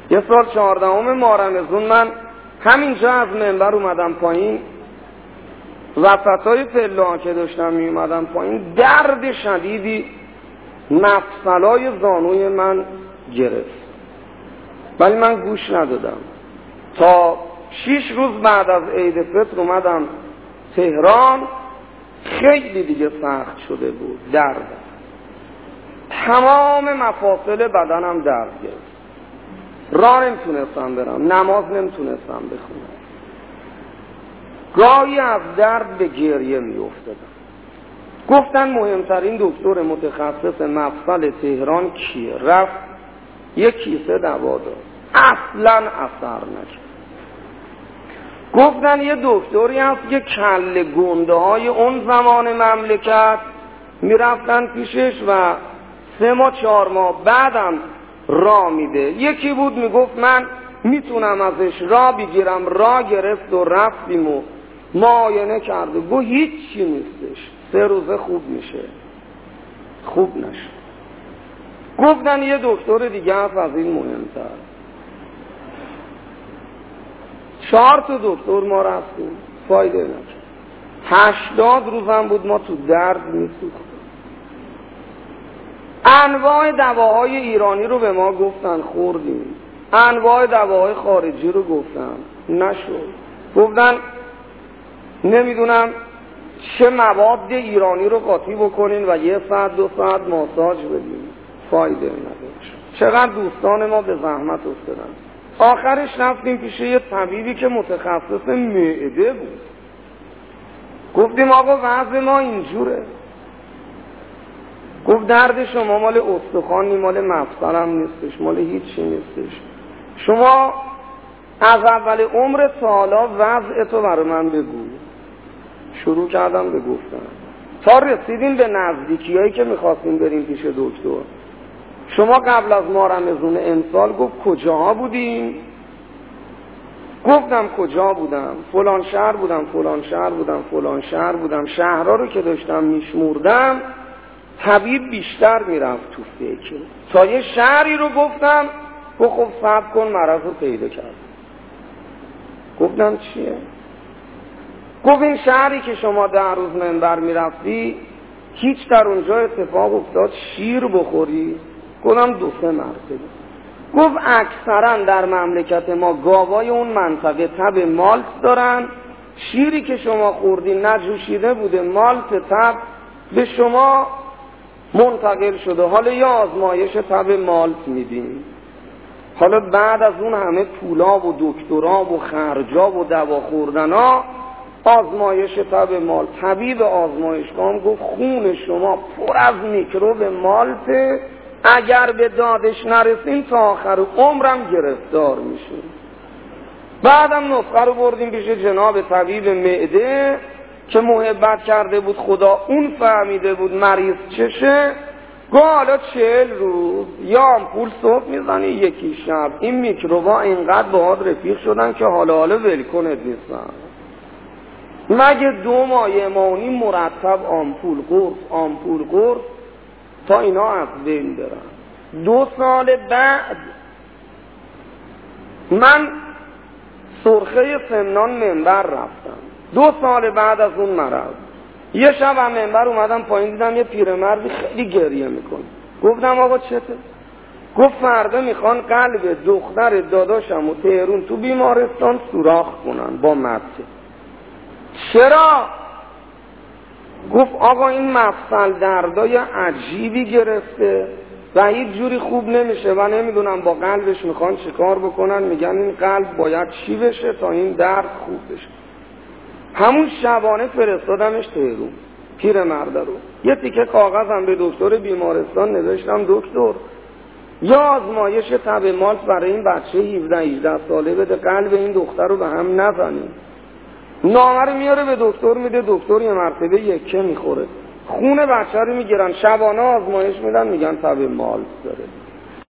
یه سال 14 ماه رمضان من همینجا از منبر اومدم پایین، وسطای پله که داشتم می اومدم پایین، درد شدیدی مفصلای زانوی من گرفت، ولی من گوش ندادم. تا 6 روز بعد از عید فطر اومدم تهران، خیلی دیگه سخت شده بود، درد، تمام مفاصل بدنم درد گرفت، راه نمیتونستم برم، نماز نمیتونستم بخونم، گاهی از درد به گریه میافتادم. گفتن مهمترین دکتر متخصص مفصل تهران کیه؟ رفت یک کیسه دوا داد، اصلا اثر نکرد. گفتن یه دکتری هست که کله گنده های اون زمان مملکت میرفتن پیشش و 3 ماه 4 ماه بعدم راه میده. یکی بود میگفت من میتونم ازش راه بگیرم، راه گرفت و رفتیم و معاینه کرد و گفت هیچی نیستش، 3 روزه خوب میشه. خوب نشد. گفتن یه دکتر دیگه هست از این مهمتر. 4 تا دکتر ما رفتیم، فایده نکرد. 80 روزم بود ما تو درد میسوختیم. انواع دواهای ایرانی رو به ما گفتن، خوردیم. انواع دواهای خارجی رو گفتن، نشد. گفتن نمیدونم چه مواد ایرانی رو قاطی بکنین و 1 ساعت 2 ساعت ماساژ بدین، فایده نداشت. چقدر دوستان ما به زحمت افتادن. آخرش رفتیم پیش یه طبیبی که متخصص معده بود. گفتیم آقا وضع ما اینجوره. گفت درد شما مال استخوانی، مال مفصل هم نیستش، مال هیچی نیستش. شما از اول عمر تا حالا وضع تو برای من بگو. شروع کردم به گفتن تا رسیدیم به نزدیکی هایی که میخواستیم بریم پیش دکتر. شما قبل از ماه رمضان امسال، گفت کجاها بودیم؟ گفتم کجا بودم؟ فلان شهر بودم، فلان شهر بودم، فلان شهر بودم. شهرها رو که داشتم میشموردم، طبیب بیشتر میرفت تو فکر. تا یه شهری رو گفتم، گفت خب صبر کن مرض رو پیدا کرد. گفتم چیه؟ گفت این شهری که شما 10 روز منبر میرفتی، هیچ در اونجا اتفاق افتاد شیر بخوری؟ گفتم 2-3 مرتبه. گفت اکثرا در مملکت ما گاوای اون منطقه تب مالت دارن، شیری که شما خوردی نجوشیده بوده، مالت تب به شما منتقل شده، حالا یا آزمایش تب مالت میدیم. حالا بعد از اون همه پولا و دکترا و خرجا و دوا خوردنا، آزمایش تب مالت. طبیب آزمایشگاه گفت خون شما پر از میکروب مالته، اگر به دادش نرسیم تا آخر عمرم گرفتار میشیم. بعدم نسخه رو بردیم پیش جناب طبیب معده که محبت کرده بود خدا، اون فهمیده بود مریض چشه. گفت حالا 40 روز یا آمپول صبح میزنی، یکی شب. این میکروبا اینقدر باهات رفیق شدن که حالا ولکنت نیستن. مگه 2 ماه ایمانی مرتب آمپول قرص تا اینا از بین برن. 2 سال بعد من سرخه سمنان منبر رفتم. 2 سال بعد از اون مرض، یه شب هم منبر اومدم پایین، دیدم یه پیرمردی خیلی گریه میکنه. گفتم آقا چته؟ گفت فردا میخوان قلب دختر داداشم و تهرون تو بیمارستان سوراخ کنن با مته. چرا؟ گفت آقا این مفصل دردای عجیبی گرفته و هیچ جوری خوب نمیشه و نمیدونم با قلبش میخوان چیکار بکنن، میگن این قلب باید چی بشه تا این درد خوب بشه. همون شبانه فرستادمش تهرون، پیرمرد رو. یه تیکه کاغذم به دکتر بیمارستان نوشتم دکتر یا آزمایش تب مالت برای این بچه 17-18 ساله بده، قلب این دختر رو به هم نزنیم. نامه رو میاره به دکتر میده، دکتر یه مرتبه یکه میخوره، خون بچه رو میگیرن، شبانه آزمایش میدن، میگن تب مالت داره.